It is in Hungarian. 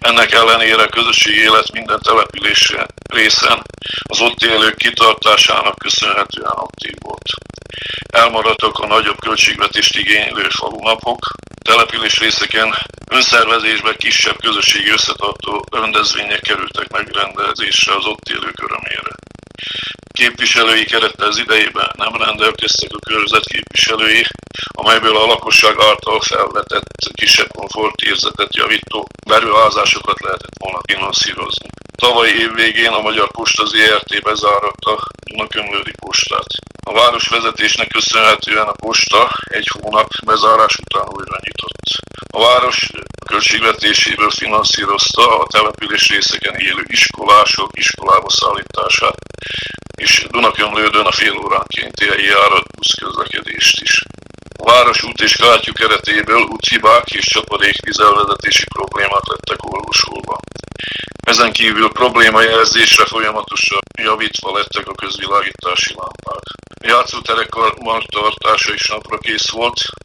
Ennek ellenére a közösségi élet minden település részen az ott élők kitartásának köszönhetően aktív volt. Elmaradtak a nagyobb költségvetést igénylő falunapok, település részeken önszervezésben kisebb közösségi összetartó rendezvények kerültek megrendezésre az ott élők örömére. Képviselői kerettel az idejében nem rendelkeztek a körzet képviselői, amelyből a lakosság által felvetett kisebb komfortérzetet javító beruházásokat lehetett volna finanszírozni. Tavaly év végén a Magyar Posta Zrt. Bezáratta a Dunakömlődi postát. A városvezetésnek köszönhetően a posta egy hónap bezárás után újra nyitott. A város költségvetéséből finanszírozta a település részeken élő iskolások iskolába szállítását, és Dunakömlődön a fél óránkénti eljárat buszközlekedést is. A város út és gátyú keretéből úthibák és csapadékvízelvezetési problémák lettek orvosolva. Ezen kívül problémajelzésre folyamatosan javítva lettek a közvilágítási lámpák. A játszóterek karbantartása is napra kész volt,